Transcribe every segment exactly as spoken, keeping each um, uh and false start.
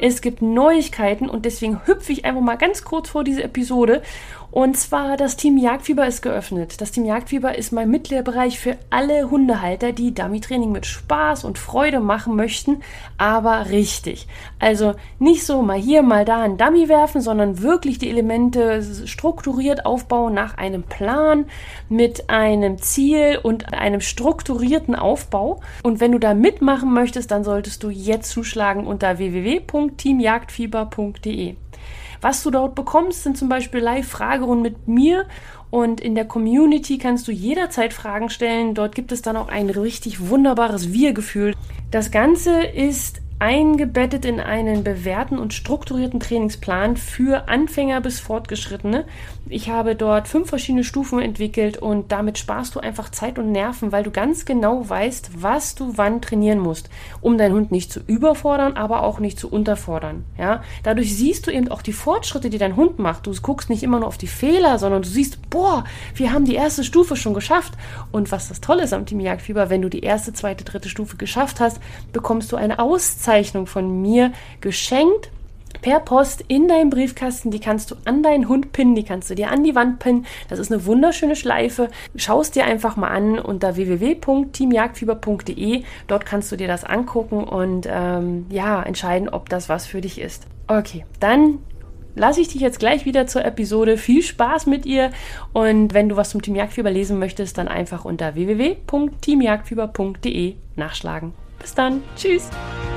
Es gibt Neuigkeiten und deswegen hüpfe ich einfach mal ganz kurz vor diese Episode. Und zwar, das Team Jagdfieber ist geöffnet. Das Team Jagdfieber ist mein Mitgliederbereich für alle Hundehalter, die Dummy-Training mit Spaß und Freude machen möchten, aber richtig. Also nicht so mal hier, mal da ein Dummy werfen, sondern wirklich die Elemente strukturiert aufbauen nach einem Plan, mit einem Ziel und einem strukturierten Aufbau. Und wenn du da mitmachen möchtest, dann solltest du jetzt zuschlagen unter w w w punkt team jagdfieber punkt d e. Was du dort bekommst, sind zum Beispiel Live-Fragerunden mit mir und in der Community kannst du jederzeit Fragen stellen. Dort gibt es dann auch ein richtig wunderbares Wir-Gefühl. Das Ganze ist eingebettet in einen bewährten und strukturierten Trainingsplan für Anfänger bis Fortgeschrittene. Ich habe dort fünf verschiedene Stufen entwickelt und damit sparst du einfach Zeit und Nerven, weil du ganz genau weißt, was du wann trainieren musst, um deinen Hund nicht zu überfordern, aber auch nicht zu unterfordern. Ja? Dadurch siehst du eben auch die Fortschritte, die dein Hund macht. Du guckst nicht immer nur auf die Fehler, sondern du siehst, boah, wir haben die erste Stufe schon geschafft. Und was das Tolle ist am Team Jagdfieber, wenn du die erste, zweite, dritte Stufe geschafft hast, bekommst du eine Auszeichnung von mir geschenkt per Post in deinem Briefkasten. Die kannst du an deinen Hund pinnen, die kannst du dir an die Wand pinnen. Das ist eine wunderschöne Schleife. Schau es dir einfach mal an unter w w w punkt team jagdfieber punkt d e. Dort kannst du dir das angucken und ähm, ja, entscheiden, ob das was für dich ist. Okay, dann lasse ich dich jetzt gleich wieder zur Episode. Viel Spaß mit ihr und wenn du was zum Team Jagdfieber lesen möchtest, dann einfach unter w w w punkt team jagdfieber punkt d e nachschlagen. Bis dann. Tschüss.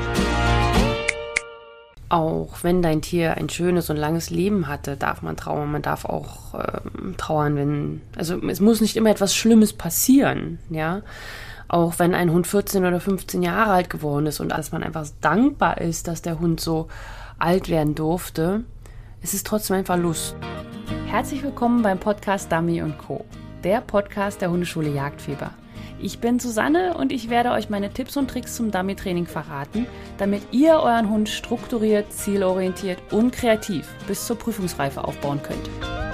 Auch wenn dein Tier ein schönes und langes Leben hatte, darf man trauern. Man darf auch ähm, trauern, wenn, also es muss nicht immer etwas Schlimmes passieren, ja. Auch wenn ein Hund vierzehn oder fünfzehn Jahre alt geworden ist und dass man einfach dankbar ist, dass der Hund so alt werden durfte, es ist trotzdem ein Verlust. Herzlich willkommen beim Podcast Dummy und Co., der Podcast der Hundeschule Jagdfieber. Ich bin Susanne und ich werde euch meine Tipps und Tricks zum Dummy-Training verraten, damit ihr euren Hund strukturiert, zielorientiert und kreativ bis zur Prüfungsreife aufbauen könnt.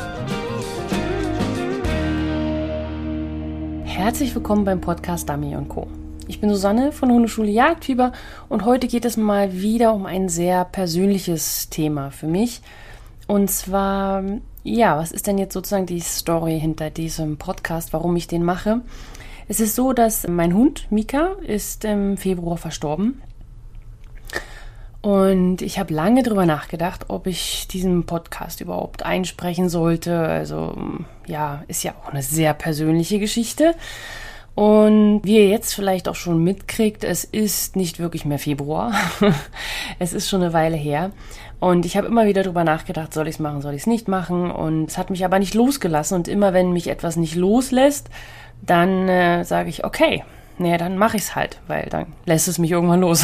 Herzlich willkommen beim Podcast Dummy und Co. Ich bin Susanne von der Hundeschule Jagdfieber und heute geht es mal wieder um ein sehr persönliches Thema für mich. Und zwar, ja, was ist denn jetzt sozusagen die Story hinter diesem Podcast, warum ich den mache? Es ist so, dass mein Hund Mika ist im Februar verstorben und ich habe lange drüber nachgedacht, ob ich diesen Podcast überhaupt einsprechen sollte. Also ja, ist ja auch eine sehr persönliche Geschichte und wie ihr jetzt vielleicht auch schon mitkriegt, es ist nicht wirklich mehr Februar, es ist schon eine Weile her. Und ich habe immer wieder drüber nachgedacht, soll ich es machen, soll ich es nicht machen und es hat mich aber nicht losgelassen und immer wenn mich etwas nicht loslässt, dann äh, sage ich, okay, naja, dann mache ich es halt, weil dann lässt es mich irgendwann los.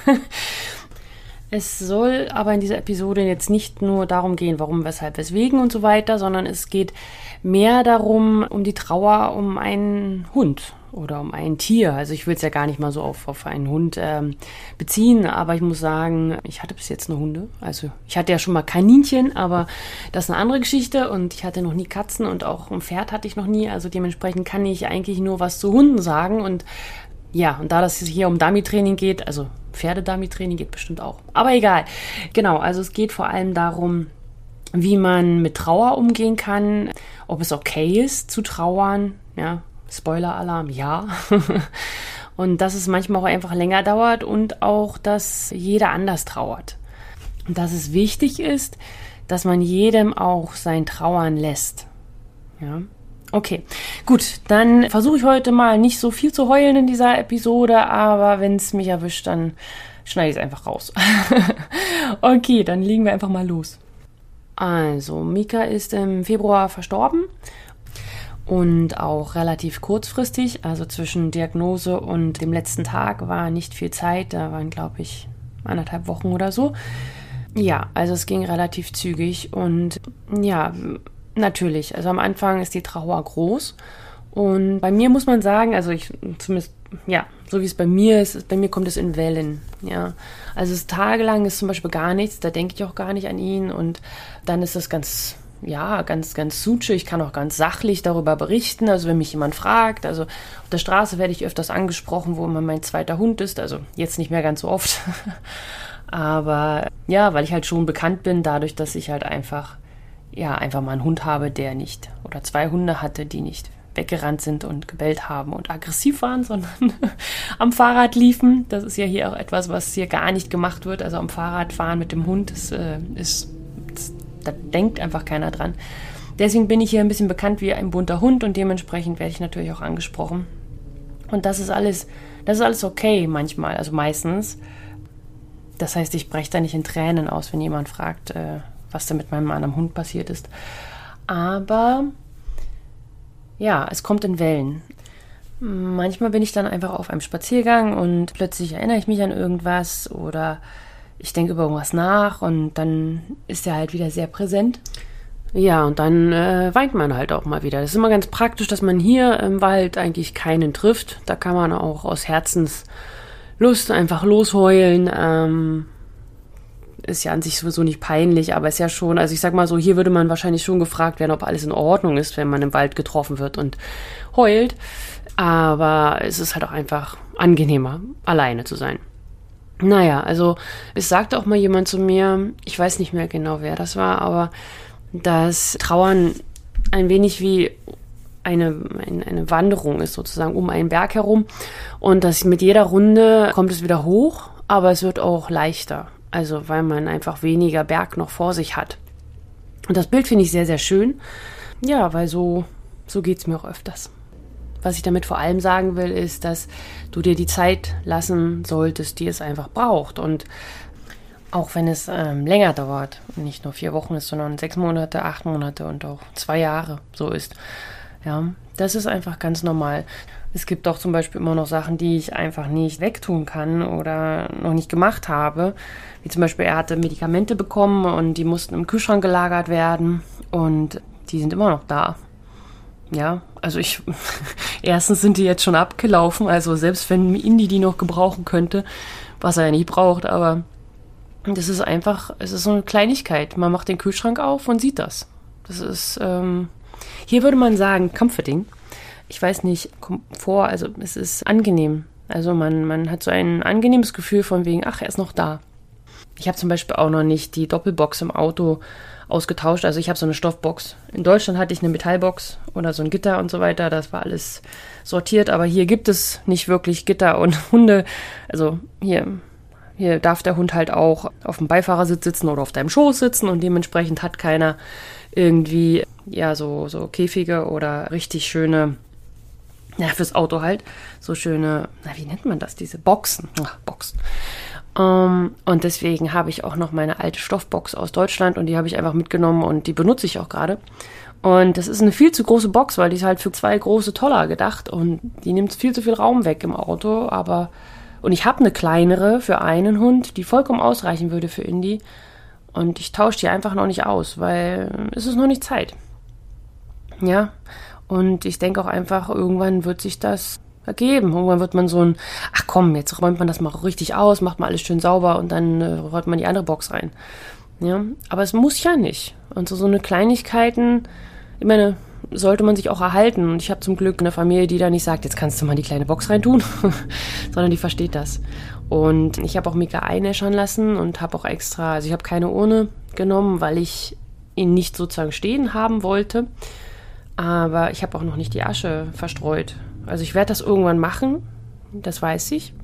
Es soll aber in dieser Episode jetzt nicht nur darum gehen, warum, weshalb, weswegen und so weiter, sondern es geht mehr darum, um die Trauer um einen Hund oder um ein Tier. Also ich will es ja gar nicht mal so auf, auf einen Hund ähm, beziehen, aber ich muss sagen, ich hatte bis jetzt nur Hunde. Also ich hatte ja schon mal Kaninchen, aber das ist eine andere Geschichte und ich hatte noch nie Katzen und auch ein Pferd hatte ich noch nie. Also dementsprechend kann ich eigentlich nur was zu Hunden sagen und ja, und da das hier um Dummy-Training geht, also Pferde-Dummy-Training geht bestimmt auch. Aber egal. Genau, also es geht vor allem darum, wie man mit Trauer umgehen kann, ob es okay ist zu trauern, ja, Spoiler-Alarm, ja. Und dass es manchmal auch einfach länger dauert und auch, dass jeder anders trauert. Und dass es wichtig ist, dass man jedem auch sein Trauern lässt. Ja. Okay, gut, dann versuche ich heute mal nicht so viel zu heulen in dieser Episode, aber wenn es mich erwischt, dann schneide ich es einfach raus. Okay, dann legen wir einfach mal los. Also, Mika ist im Februar verstorben. Und auch relativ kurzfristig, also zwischen Diagnose und dem letzten Tag war nicht viel Zeit, da waren glaube ich anderthalb Wochen oder so. Ja, also es ging relativ zügig und ja, natürlich, also am Anfang ist die Trauer groß und bei mir muss man sagen, also ich zumindest, ja, so wie es bei mir ist, bei mir kommt es in Wellen, ja. Also es ist tagelang ist zum Beispiel gar nichts, da denke ich auch gar nicht an ihn und dann ist das ganz... ja, ganz, ganz suche. Ich kann auch ganz sachlich darüber berichten. Also wenn mich jemand fragt, also auf der Straße werde ich öfters angesprochen, wo immer mein zweiter Hund ist. Also jetzt nicht mehr ganz so oft. Aber ja, weil ich halt schon bekannt bin, dadurch, dass ich halt einfach, ja, einfach mal einen Hund habe, der nicht, oder zwei Hunde hatte, die nicht weggerannt sind und gebellt haben und aggressiv waren, sondern am Fahrrad liefen. Das ist ja hier auch etwas, was hier gar nicht gemacht wird. Also am Fahrrad fahren mit dem Hund, das äh, ist, das, da denkt einfach keiner dran. Deswegen bin ich hier ein bisschen bekannt wie ein bunter Hund und dementsprechend werde ich natürlich auch angesprochen. Und das ist alles, das ist alles okay manchmal, also meistens. Das heißt, ich breche da nicht in Tränen aus, wenn jemand fragt, äh, was da mit meinem anderen Hund passiert ist. Aber ja, es kommt in Wellen. Manchmal bin ich dann einfach auf einem Spaziergang und plötzlich erinnere ich mich an irgendwas oder ich denke über irgendwas nach und dann ist er halt wieder sehr präsent. Ja, und dann äh, weint man halt auch mal wieder. Das ist immer ganz praktisch, dass man hier im Wald eigentlich keinen trifft. Da kann man auch aus Herzenslust einfach losheulen. Ähm, ist ja an sich sowieso nicht peinlich, aber ist ja schon, also ich sag mal so, hier würde man wahrscheinlich schon gefragt werden, ob alles in Ordnung ist, wenn man im Wald getroffen wird und heult. Aber es ist halt auch einfach angenehmer, alleine zu sein. Naja, also es sagte auch mal jemand zu mir, ich weiß nicht mehr genau, wer das war, aber dass Trauern ein wenig wie eine, eine, eine Wanderung ist, sozusagen um einen Berg herum. Und dass mit jeder Runde kommt es wieder hoch, aber es wird auch leichter. Also weil man einfach weniger Berg noch vor sich hat. Und das Bild finde ich sehr, sehr schön. Ja, weil so, so geht es mir auch öfters. Was ich damit vor allem sagen will, ist, dass du dir die Zeit lassen solltest, die es einfach braucht. Und auch wenn es ähm, länger dauert, nicht nur vier Wochen ist, sondern sechs Monate, acht Monate und auch zwei Jahre so ist. Ja, das ist einfach ganz normal. Es gibt auch zum Beispiel immer noch Sachen, die ich einfach nicht wegtun kann oder noch nicht gemacht habe. Wie zum Beispiel, er hatte Medikamente bekommen und die mussten im Kühlschrank gelagert werden und die sind immer noch da. Ja, also ich, erstens sind die jetzt schon abgelaufen, also selbst wenn Indy die noch gebrauchen könnte, was er ja nicht braucht, aber das ist einfach, es ist so eine Kleinigkeit. Man macht den Kühlschrank auf und sieht das. Das ist, ähm, hier würde man sagen, comforting. Ich weiß nicht, Komfort, also es ist angenehm. Also man, man hat so ein angenehmes Gefühl von wegen, ach, er ist noch da. Ich habe zum Beispiel auch noch nicht die Doppelbox im Auto ausgetauscht. Also ich habe so eine Stoffbox. In Deutschland hatte ich eine Metallbox oder so ein Gitter und so weiter. Das war alles sortiert. Aber hier gibt es nicht wirklich Gitter und Hunde. Also hier, hier darf der Hund halt auch auf dem Beifahrersitz sitzen oder auf deinem Schoß sitzen. Und dementsprechend hat keiner irgendwie ja so, so Käfige oder richtig schöne, ja, fürs Auto halt, so schöne, na, wie nennt man das, diese Boxen, ach, Boxen. Um, und deswegen habe ich auch noch meine alte Stoffbox aus Deutschland und die habe ich einfach mitgenommen und die benutze ich auch gerade. Und das ist eine viel zu große Box, weil die ist halt für zwei große Toller gedacht und die nimmt viel zu viel Raum weg im Auto, aber, und ich habe eine kleinere für einen Hund, die vollkommen ausreichen würde für Indy und ich tausche die einfach noch nicht aus, weil es ist noch nicht Zeit. Ja, und ich denke auch einfach, irgendwann wird sich das ergeben. Irgendwann wird man so ein, ach komm, jetzt räumt man das mal richtig aus, macht mal alles schön sauber und dann äh, räumt man die andere Box rein. Ja, aber es muss ja nicht. Und so, so eine Kleinigkeiten, ich meine, sollte man sich auch erhalten. Und ich habe zum Glück eine Familie, die da nicht sagt, jetzt kannst du mal die kleine Box reintun, sondern die versteht das. Und ich habe auch Mika einäschern lassen und habe auch extra, also ich habe keine Urne genommen, weil ich ihn nicht sozusagen stehen haben wollte. Aber ich habe auch noch nicht die Asche verstreut. Also ich werde das irgendwann machen, das weiß ich.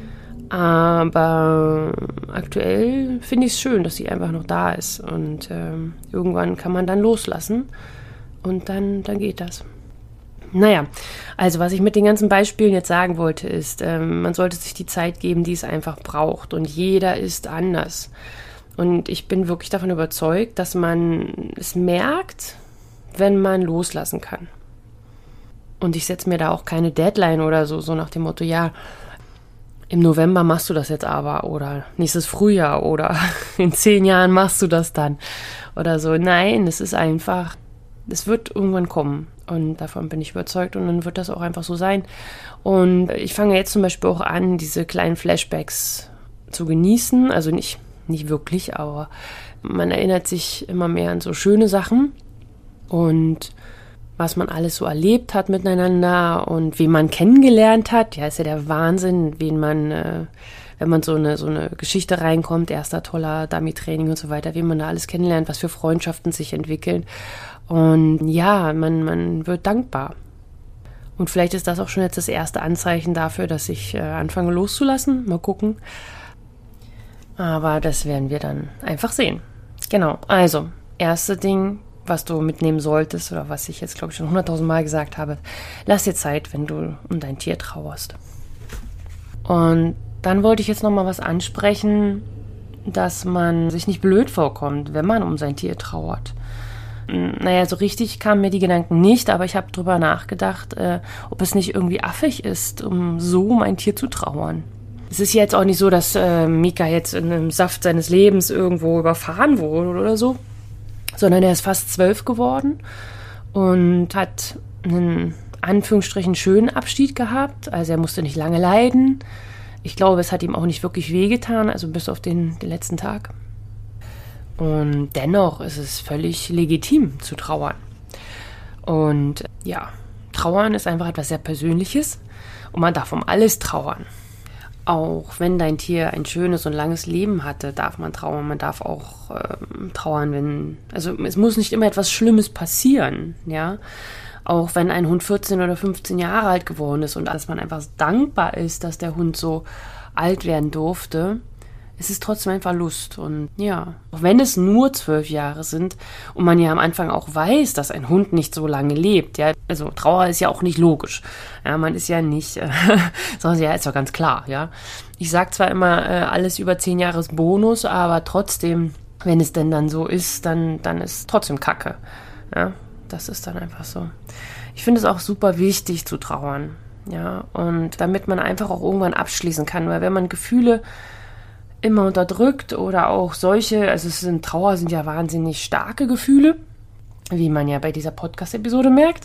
Aber aktuell finde ich es schön, dass sie einfach noch da ist. Und ähm, irgendwann kann man dann loslassen und dann, dann geht das. Naja, also was ich mit den ganzen Beispielen jetzt sagen wollte, ist, ähm, man sollte sich die Zeit geben, die es einfach braucht. Und jeder ist anders. Und ich bin wirklich davon überzeugt, dass man es merkt, wenn man loslassen kann. Und ich setze mir da auch keine Deadline oder so, so nach dem Motto, ja, im November machst du das jetzt aber oder nächstes Frühjahr oder in zehn Jahren machst du das dann oder so. Nein, es ist einfach, es wird irgendwann kommen und davon bin ich überzeugt und dann wird das auch einfach so sein. Und ich fange jetzt zum Beispiel auch an, diese kleinen Flashbacks zu genießen, also nicht, nicht wirklich, aber man erinnert sich immer mehr an so schöne Sachen. Und was man alles so erlebt hat miteinander und wen man kennengelernt hat. Ja, ist ja der Wahnsinn, wen man, äh, wenn man so eine, so eine Geschichte reinkommt, erster toller Dummy-Training und so weiter, wen man da alles kennenlernt, was für Freundschaften sich entwickeln. Und ja, man, man wird dankbar. Und vielleicht ist das auch schon jetzt das erste Anzeichen dafür, dass ich äh, anfange loszulassen. Mal gucken. Aber das werden wir dann einfach sehen. Genau, also, erste Ding, was du mitnehmen solltest, oder was ich jetzt, glaube ich, schon hunderttausend Mal gesagt habe, lass dir Zeit, wenn du um dein Tier trauerst. Und dann wollte ich jetzt nochmal was ansprechen, dass man sich nicht blöd vorkommt, wenn man um sein Tier trauert. Naja, so richtig kamen mir die Gedanken nicht, aber ich habe drüber nachgedacht, äh, ob es nicht irgendwie affig ist, um so um ein Tier zu trauern. Es ist jetzt auch nicht so, dass äh, Mika jetzt in einem Saft seines Lebens irgendwo überfahren wurde oder so, sondern er ist fast zwölf geworden und hat einen Anführungsstrichen schönen Abschied gehabt. Also er musste nicht lange leiden. Ich glaube, es hat ihm auch nicht wirklich wehgetan, also bis auf den, den letzten Tag. Und dennoch ist es völlig legitim zu trauern. Und ja, trauern ist einfach etwas sehr Persönliches und man darf um alles trauern. Auch wenn dein Tier ein schönes und langes Leben hatte, darf man trauern. Man darf auch ähm, trauern, wenn, also es muss nicht immer etwas Schlimmes passieren, ja. Auch wenn ein Hund vierzehn oder fünfzehn Jahre alt geworden ist und dass man einfach dankbar ist, dass der Hund so alt werden durfte, es ist trotzdem ein Verlust. Und ja, auch wenn es nur zwölf Jahre sind und man ja am Anfang auch weiß, dass ein Hund nicht so lange lebt, ja, also Trauer ist ja auch nicht logisch. Ja, man ist ja nicht, äh, sondern ja, ist doch ganz klar, ja. Ich sag zwar immer, äh, alles über zehn Jahre ist Bonus, aber trotzdem, wenn es denn dann so ist, dann, dann ist trotzdem Kacke. Ja, das ist dann einfach so. Ich finde es auch super wichtig zu trauern, ja, und damit man einfach auch irgendwann abschließen kann, weil wenn man Gefühle immer unterdrückt oder auch solche, also es sind Trauer sind ja wahnsinnig starke Gefühle, wie man ja bei dieser Podcast-Episode merkt,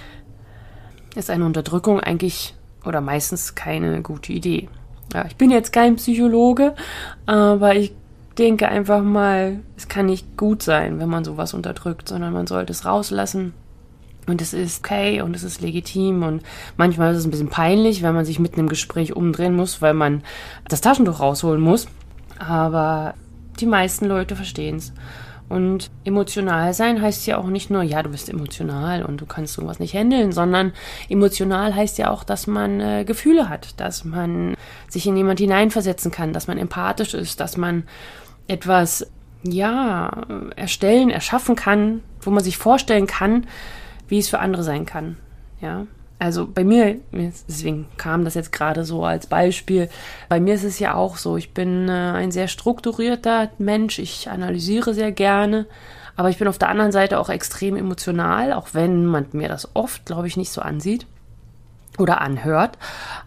ist eine Unterdrückung eigentlich oder meistens keine gute Idee. Ja, ich bin jetzt kein Psychologe, aber ich denke einfach mal, es kann nicht gut sein, wenn man sowas unterdrückt, sondern man sollte es rauslassen. Und es ist okay und es ist legitim und manchmal ist es ein bisschen peinlich, wenn man sich mitten im Gespräch umdrehen muss, weil man das Taschentuch rausholen muss. Aber die meisten Leute verstehen es. Und emotional sein heißt ja auch nicht nur, ja, du bist emotional und du kannst sowas nicht handeln, sondern emotional heißt ja auch, dass man äh, Gefühle hat, dass man sich in jemand hineinversetzen kann, dass man empathisch ist, dass man etwas, ja, erstellen, erschaffen kann, wo man sich vorstellen kann, wie es für andere sein kann, ja. Also bei mir, deswegen kam das jetzt gerade so als Beispiel, bei mir ist es ja auch so, ich bin äh, ein sehr strukturierter Mensch, ich analysiere sehr gerne, aber ich bin auf der anderen Seite auch extrem emotional, auch wenn man mir das oft, glaube ich, nicht so ansieht oder anhört,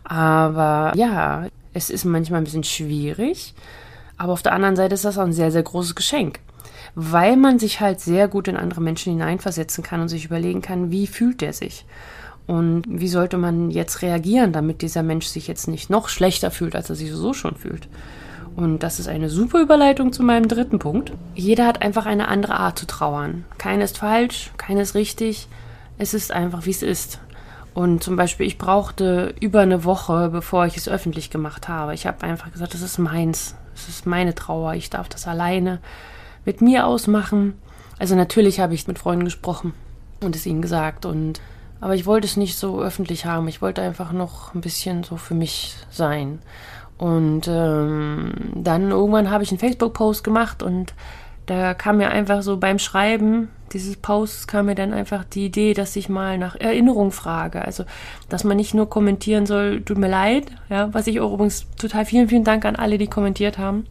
aber ja, es ist manchmal ein bisschen schwierig, aber auf der anderen Seite ist das auch ein sehr, sehr großes Geschenk. Weil man sich halt sehr gut in andere Menschen hineinversetzen kann und sich überlegen kann, wie fühlt der sich? Und wie sollte man jetzt reagieren, damit dieser Mensch sich jetzt nicht noch schlechter fühlt, als er sich so schon fühlt? Und das ist eine super Überleitung zu meinem dritten Punkt. Jeder hat einfach eine andere Art zu trauern. Keine ist falsch, keine ist richtig. Es ist einfach, wie es ist. Und zum Beispiel, ich brauchte über eine Woche, bevor ich es öffentlich gemacht habe. Ich habe einfach gesagt, das ist meins. Das ist meine Trauer. Ich darf das alleine mit mir ausmachen. Also natürlich habe ich mit Freunden gesprochen und es ihnen gesagt. Und aber ich wollte es nicht so öffentlich haben. Ich wollte einfach noch ein bisschen so für mich sein. Und ähm, dann irgendwann habe ich einen Facebook-Post gemacht und da kam mir einfach so beim Schreiben dieses Posts kam mir dann einfach die Idee, dass ich mal nach Erinnerung frage. Also, dass man nicht nur kommentieren soll, tut mir leid, ja, was ich auch übrigens total vielen, vielen Dank an alle, die kommentiert haben.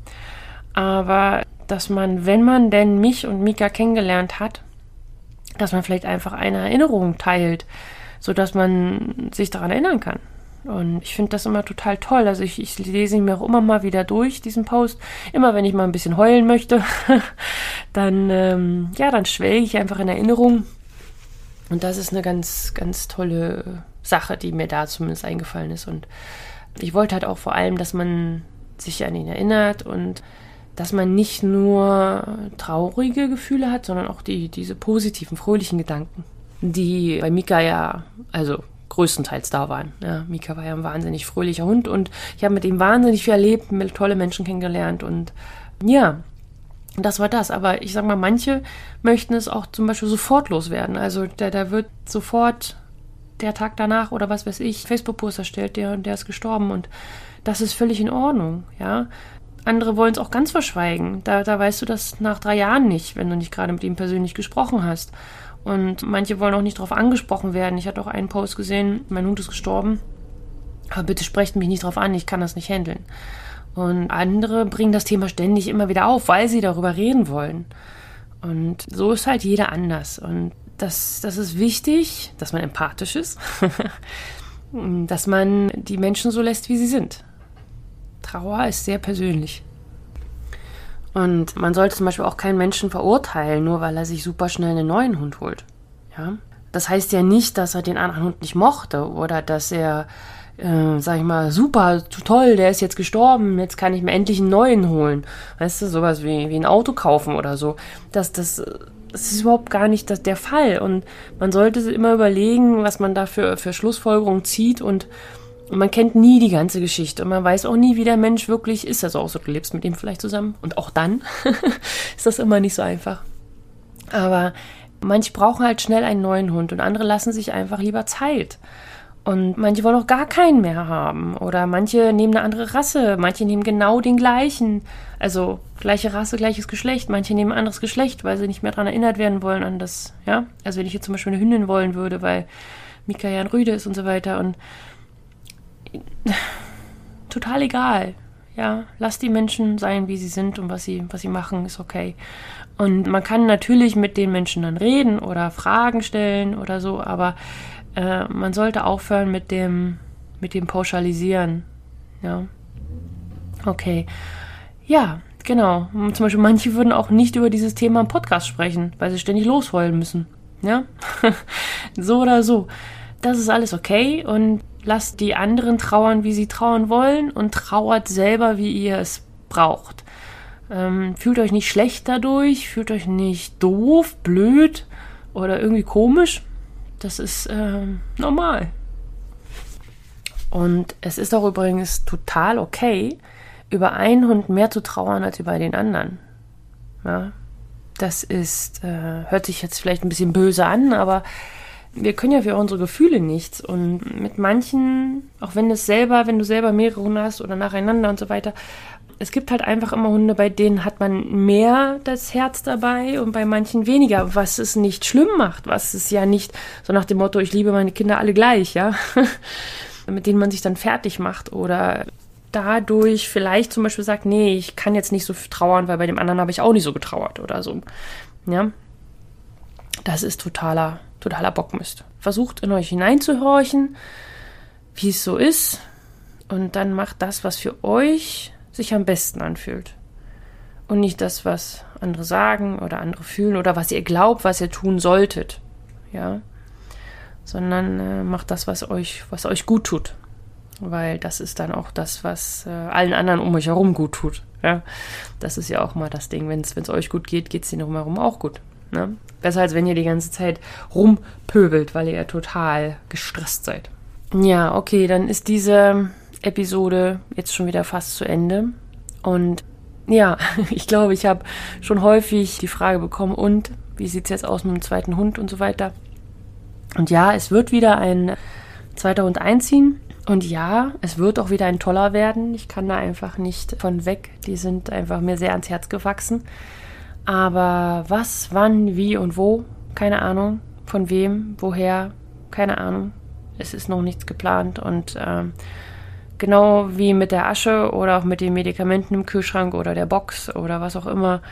Aber dass man, wenn man denn mich und Mika kennengelernt hat, dass man vielleicht einfach eine Erinnerung teilt, sodass man sich daran erinnern kann. Und ich finde das immer total toll. Also ich, ich lese ihn mir auch immer mal wieder durch, diesen Post. Immer wenn ich mal ein bisschen heulen möchte, dann, ähm, ja, dann schwelge ich einfach in Erinnerung. Und das ist eine ganz, ganz tolle Sache, die mir da zumindest eingefallen ist. Und ich wollte halt auch vor allem, dass man sich an ihn erinnert und dass man nicht nur traurige Gefühle hat, sondern auch die, diese positiven, fröhlichen Gedanken. die bei Mika ja, also größtenteils da waren. Ja, Mika war ja ein wahnsinnig fröhlicher Hund und ich habe mit ihm wahnsinnig viel erlebt, mit tolle Menschen kennengelernt und ja, das war das. Aber ich sag mal, manche möchten es auch zum Beispiel sofort loswerden. Also der, der wird sofort der Tag danach oder was weiß ich, Facebook-Post erstellt, der und der ist gestorben und das ist völlig in Ordnung, ja. Andere wollen es auch ganz verschweigen. Da, da weißt du das nach drei Jahren nicht, wenn du nicht gerade mit ihm persönlich gesprochen hast. Und manche wollen auch nicht darauf angesprochen werden. Ich hatte auch einen Post gesehen, mein Hund ist gestorben, aber bitte sprecht mich nicht drauf an, ich kann das nicht handeln. Und andere bringen das Thema ständig immer wieder auf, weil sie darüber reden wollen. Und so ist halt jeder anders. Und das, das ist wichtig, dass man empathisch ist, dass man die Menschen so lässt, wie sie sind. Trauer ist sehr persönlich. Und man sollte zum Beispiel auch keinen Menschen verurteilen, nur weil er sich super schnell einen neuen Hund holt. Ja? Das heißt ja nicht, dass er den anderen Hund nicht mochte oder dass er, äh, sag ich mal, super, toll, der ist jetzt gestorben, jetzt kann ich mir endlich einen neuen holen. Weißt du, sowas wie, wie ein Auto kaufen oder so. Das, das, das ist überhaupt gar nicht das, der Fall. Und man sollte immer überlegen, was man da für, für Schlussfolgerungen zieht und Und man kennt nie die ganze Geschichte und man weiß auch nie, wie der Mensch wirklich ist. Also auch so, du lebst mit ihm vielleicht zusammen und auch dann ist das immer nicht so einfach. Aber manche brauchen halt schnell einen neuen Hund und andere lassen sich einfach lieber Zeit. Und manche wollen auch gar keinen mehr haben oder manche nehmen eine andere Rasse, manche nehmen genau den gleichen. Also gleiche Rasse, gleiches Geschlecht. Manche nehmen ein anderes Geschlecht, weil sie nicht mehr daran erinnert werden wollen an das, ja. Also wenn ich jetzt zum Beispiel eine Hündin wollen würde, weil Mika ja ein Rüde ist und so weiter und total egal, ja, lass die Menschen sein, wie sie sind und was sie, was sie machen, ist okay. Und man kann natürlich mit den Menschen dann reden oder Fragen stellen oder so, aber äh, man sollte aufhören mit dem, mit dem Pauschalisieren, ja. Okay, ja, genau. Und zum Beispiel manche würden auch nicht über dieses Thema im Podcast sprechen, weil sie ständig losheulen müssen, ja. So oder so. Das ist alles okay und lasst die anderen trauern, wie sie trauern wollen und trauert selber, wie ihr es braucht. Ähm, fühlt euch nicht schlecht dadurch, fühlt euch nicht doof, blöd oder irgendwie komisch. Das ist ähm, normal. Und es ist auch übrigens total okay, über einen Hund mehr zu trauern als über den anderen. Ja, das ist, äh, hört sich jetzt vielleicht ein bisschen böse an, aber wir können ja für unsere Gefühle nichts und mit manchen, auch wenn es selber, wenn du selber mehrere Hunde hast oder nacheinander und so weiter, es gibt halt einfach immer Hunde, bei denen hat man mehr das Herz dabei und bei manchen weniger, was es nicht schlimm macht, was es ja nicht so nach dem Motto, ich liebe meine Kinder alle gleich, ja, mit denen man sich dann fertig macht oder dadurch vielleicht zum Beispiel sagt, nee, ich kann jetzt nicht so trauern, weil bei dem anderen habe ich auch nicht so getrauert oder so, ja, das ist totaler Totaler Bockmist. Versucht in euch hineinzuhorchen, wie es so ist und dann macht das, was für euch sich am besten anfühlt. Und nicht das, was andere sagen oder andere fühlen oder was ihr glaubt, was ihr tun solltet. Ja? Sondern äh, macht das, was euch, was euch gut tut. Weil das ist dann auch das, was äh, allen anderen um euch herum gut tut. Ja? Das ist ja auch mal das Ding. Wenn es euch gut geht, geht es denen drumherum auch gut. Ne? Besser als wenn ihr die ganze Zeit rumpöbelt, weil ihr total gestresst seid. Ja, okay, dann ist diese Episode jetzt schon wieder fast zu Ende. Und ja, ich glaube, ich habe schon häufig die Frage bekommen, und wie sieht es jetzt aus mit dem zweiten Hund und so weiter. Und ja, es wird wieder ein zweiter Hund einziehen. Und ja, es wird auch wieder ein toller werden. Ich kann da einfach nicht von weg. Die sind einfach mir sehr ans Herz gewachsen. Aber was, wann, wie und wo, keine Ahnung. Von wem, woher, keine Ahnung. Es ist noch nichts geplant. Und ähm, genau wie mit der Asche oder auch mit den Medikamenten im Kühlschrank oder der Box oder was auch immer,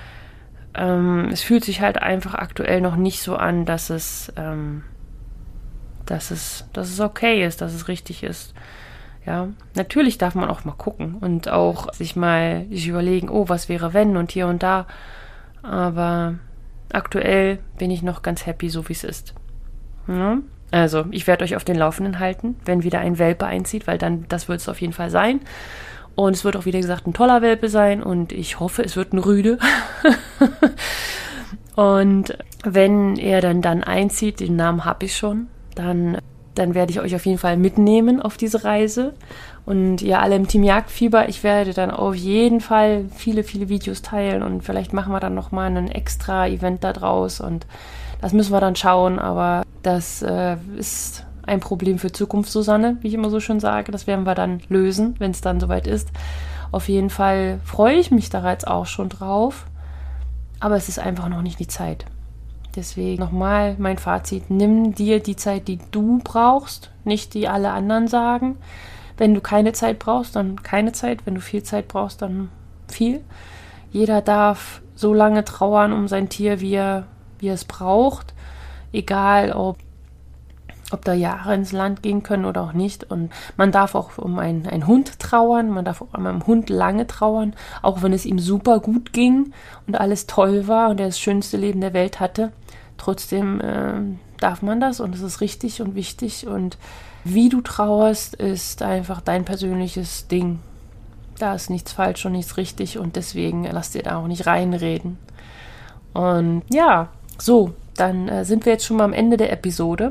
ähm, es fühlt sich halt einfach aktuell noch nicht so an, dass es, ähm, dass es, dass es okay ist, dass es richtig ist. Ja, natürlich darf man auch mal gucken und auch sich mal sich überlegen, oh, was wäre wenn und hier und da. Aber aktuell bin ich noch ganz happy, so wie es ist. Ja? Also, ich werde euch auf den Laufenden halten, wenn wieder ein Welpe einzieht, weil dann, das wird es auf jeden Fall sein. Und es wird auch, wie gesagt, ein toller Welpe sein und ich hoffe, es wird ein Rüde. Und wenn er dann dann einzieht, den Namen habe ich schon, dann, dann werde ich euch auf jeden Fall mitnehmen auf diese Reise. Und ihr alle im Team Jagdfieber, ich werde dann auf jeden Fall viele, viele Videos teilen und vielleicht machen wir dann nochmal ein extra Event da draus und das müssen wir dann schauen, aber das äh, ist ein Problem für Zukunft, Susanne, wie ich immer so schön sage. Das werden wir dann lösen, wenn es dann soweit ist. Auf jeden Fall freue ich mich da jetzt auch schon drauf, aber es ist einfach noch nicht die Zeit. Deswegen nochmal mein Fazit, nimm dir die Zeit, die du brauchst, nicht die alle anderen sagen. Wenn du keine Zeit brauchst, dann keine Zeit. Wenn du viel Zeit brauchst, dann viel. Jeder darf so lange trauern um sein Tier, wie er, wie er es braucht. Egal, ob, ob da Jahre ins Land gehen können oder auch nicht. Und man darf auch um einen, einen Hund trauern. Man darf auch um einen Hund lange trauern. Auch wenn es ihm super gut ging und alles toll war und er das schönste Leben der Welt hatte. Trotzdem äh, darf man das und es ist richtig und wichtig und wie du trauerst, ist einfach dein persönliches Ding. Da ist nichts falsch und nichts richtig und deswegen lass dir da auch nicht reinreden. Und ja, so, dann äh, sind wir jetzt schon mal am Ende der Episode.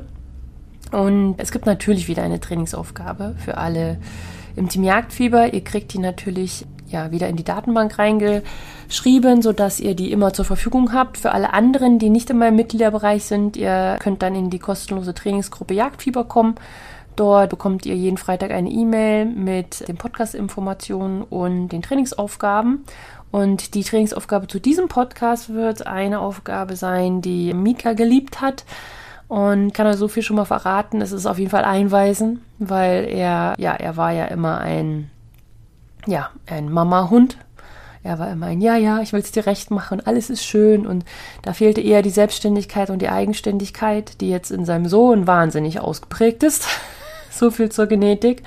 Und es gibt natürlich wieder eine Trainingsaufgabe für alle im Team Jagdfieber. Ihr kriegt die natürlich ja wieder in die Datenbank reingeschrieben, sodass ihr die immer zur Verfügung habt. Für alle anderen, die nicht in meinem Mitgliederbereich sind, ihr könnt dann in die kostenlose Trainingsgruppe Jagdfieber kommen. Dort bekommt ihr jeden Freitag eine E-Mail mit den Podcast-Informationen und den Trainingsaufgaben. Und die Trainingsaufgabe zu diesem Podcast wird eine Aufgabe sein, die Mika geliebt hat. Und kann euch so viel schon mal verraten. Es ist auf jeden Fall Einweisen, weil er, ja, er war ja immer ein, ja, ein Mama-Hund. Er war immer ein, ja, ja, ich will es dir recht machen und alles ist schön. Und da fehlte eher die Selbstständigkeit und die Eigenständigkeit, die jetzt in seinem Sohn wahnsinnig ausgeprägt ist. So viel zur Genetik.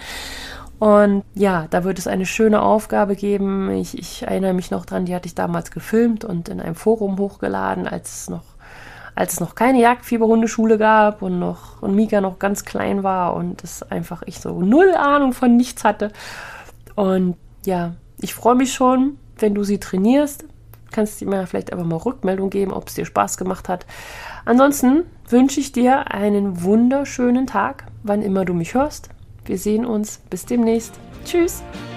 Und ja, da wird es eine schöne Aufgabe geben. Ich, ich erinnere mich noch dran, die hatte ich damals gefilmt und in einem Forum hochgeladen, als es noch, als es noch keine Jagdfieberhundeschule gab und noch und Mika noch ganz klein war und es einfach ich so null Ahnung von nichts hatte. Und ja, ich freue mich schon, wenn du sie trainierst. Kannst du mir vielleicht einfach mal Rückmeldung geben, ob es dir Spaß gemacht hat. Ansonsten wünsche ich dir einen wunderschönen Tag, wann immer du mich hörst. Wir sehen uns. Bis demnächst. Tschüss.